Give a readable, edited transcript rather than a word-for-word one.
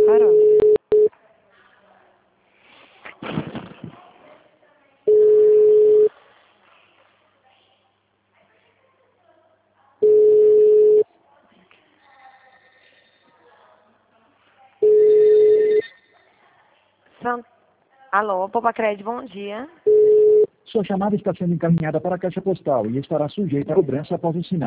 paróquia. Alô, Popacred, bom dia. Sua chamada está sendo encaminhada para a caixa postal e estará sujeita a cobrança após o sinal.